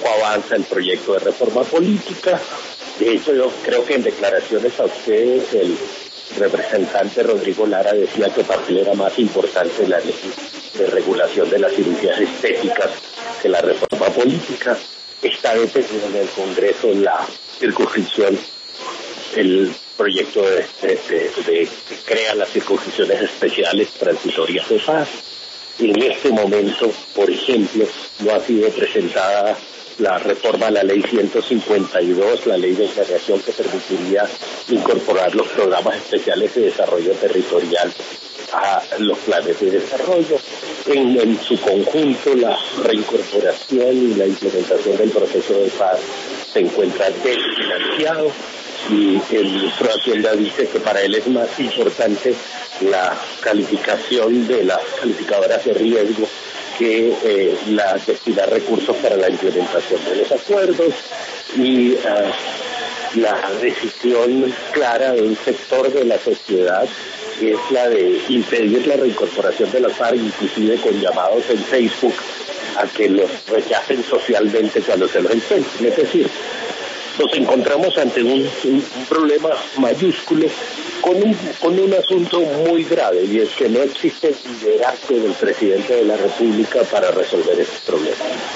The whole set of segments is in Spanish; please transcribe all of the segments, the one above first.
poco avanza el proyecto de reforma política. De hecho, yo creo que en declaraciones a ustedes el representante Rodrigo Lara decía que para él era más importante la ley de regulación de las cirugías estéticas que la reforma política. Está detenido en el Congreso la circunscripción, el proyecto que crea las circunscripciones especiales transitorias de paz. En este momento, por ejemplo, no ha sido presentada la reforma a la ley 152, la ley de planeación que permitiría incorporar los programas especiales de desarrollo territorial a los planes de desarrollo. En su conjunto, la reincorporación y la implementación del proceso de paz se encuentra desfinanciado, y el ministro de Hacienda dice que para él es más importante la calificación de las calificadoras de riesgo que la destinar recursos para la implementación de los acuerdos, y la decisión clara de un sector de la sociedad es la de impedir la reincorporación de las FARC, inclusive con llamados en Facebook a que los rechacen socialmente cuando se los encuentren. Es decir, nos encontramos ante un problema mayúsculo con un asunto muy grave, y es que no existe liderazgo del presidente de la República para resolver este problema.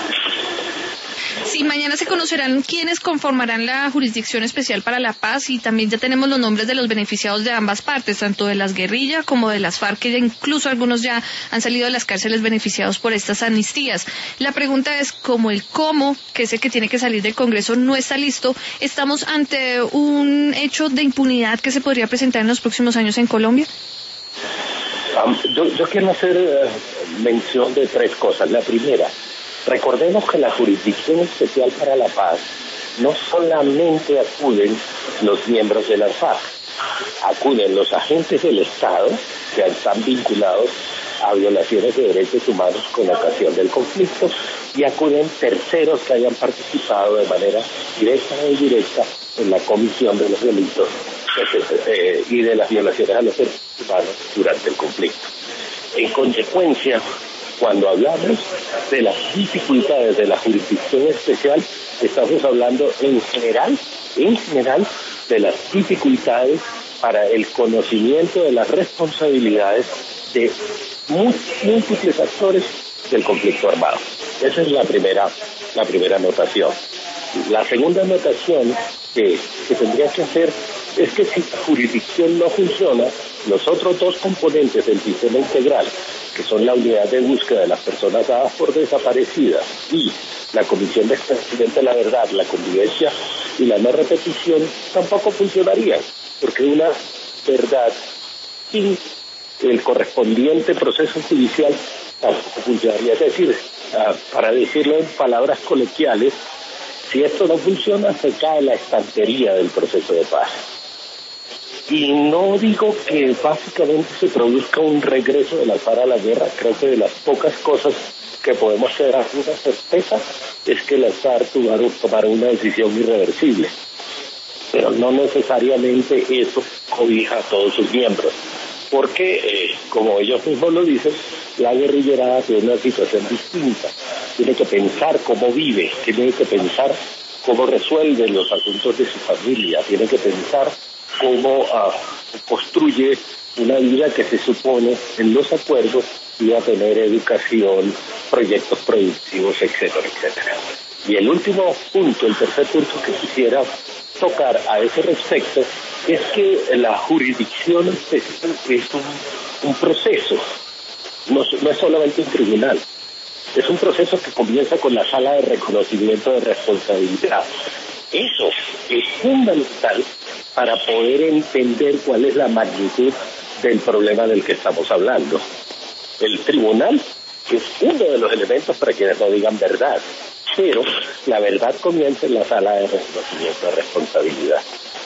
Sí, mañana se conocerán quiénes conformarán la Jurisdicción Especial para la Paz, y también ya tenemos los nombres de los beneficiados de ambas partes, tanto de las guerrillas como de las FARC, que ya incluso algunos ya han salido de las cárceles beneficiados por estas amnistías. La pregunta es, como el cómo, que es el que tiene que salir del Congreso, no está listo, ¿estamos ante un hecho de impunidad que se podría presentar en los próximos años en Colombia? Yo quiero hacer mención de tres cosas. La primera, recordemos que la Jurisdicción Especial para la Paz no solamente acuden los miembros de las FARC, acuden los agentes del Estado que están vinculados a violaciones de derechos humanos con ocasión del conflicto, y acuden terceros que hayan participado de manera directa o indirecta en la comisión de los delitos y de las violaciones a los derechos humanos durante el conflicto. En consecuencia, cuando hablamos de las dificultades de la jurisdicción especial, estamos hablando en general de las dificultades para el conocimiento de las responsabilidades de múltiples actores del conflicto armado. Esa es la primera anotación. La segunda anotación que tendría que hacer es que si la jurisdicción no funciona, los otros dos componentes del sistema integral, que son la unidad de búsqueda de las personas dadas por desaparecidas y la Comisión de Esclarecimiento de la Verdad, la convivencia y la no repetición, tampoco funcionarían, porque una verdad sin el correspondiente proceso judicial tampoco funcionaría. Es decir, para decirlo en palabras coloquiales, si esto no funciona, se cae la estantería del proceso de paz. Y no digo que básicamente se produzca un regreso de la FARC a la guerra. Creo que de las pocas cosas que podemos tener alguna certeza es que las FARC tomaron una decisión irreversible. Pero no necesariamente eso cobija a todos sus miembros. Porque, como ellos mismos lo dicen, la guerrillerada tiene una situación distinta. Tiene que pensar cómo vive, tiene que pensar cómo resuelve los asuntos de su familia, tiene que pensar cómo construye una vida que se supone en los acuerdos iba a tener educación, proyectos productivos, etcétera, etcétera. Y el último punto, el tercer punto que quisiera tocar a ese respecto, es que la jurisdicción especial es un proceso, no es solamente un tribunal, es un proceso que comienza con la sala de reconocimiento de responsabilidad. Eso es fundamental para poder entender cuál es la magnitud del problema del que estamos hablando. El tribunal es uno de los elementos para quienes no digan verdad, pero la verdad comienza en la sala de reconocimiento de responsabilidad.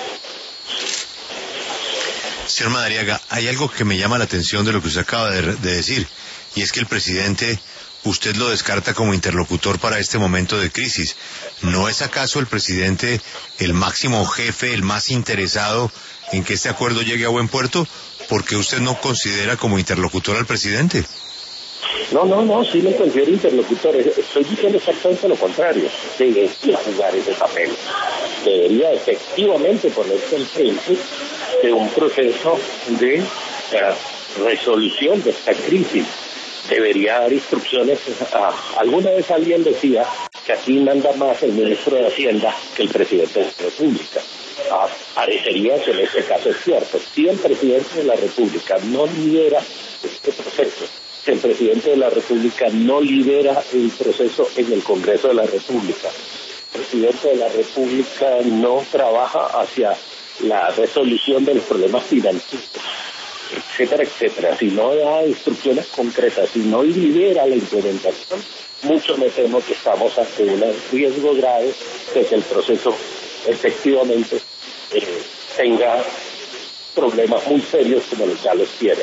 Señor Madariaga, hay algo que me llama la atención de lo que usted acaba de decir, y es que el presidente, usted lo descarta como interlocutor para este momento de crisis. ¿No es acaso el presidente el máximo jefe, el más interesado en que este acuerdo llegue a buen puerto? ¿Por qué usted no considera como interlocutor al presidente? No, sí me considero interlocutor. Estoy diciendo exactamente lo contrario. Debería jugar ese papel. Debería efectivamente ponerse al frente de un proceso de resolución de esta crisis. Debería dar instrucciones. Alguna vez alguien decía que aquí manda más el ministro de Hacienda que el presidente de la República. Parecería que en este caso es cierto. Si el presidente de la República no lidera este proceso, si el presidente de la República no lidera el proceso en el Congreso de la República, el presidente de la República no trabaja hacia la resolución de los problemas financieros, etcétera, etcétera, si no da instrucciones concretas, si no lidera la implementación, mucho me temo que estamos ante un riesgo grave de que el proceso efectivamente tenga problemas muy serios como los ya los tiene.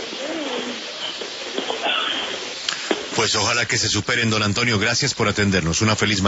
Pues ojalá que se superen, don Antonio. Gracias por atendernos. Una feliz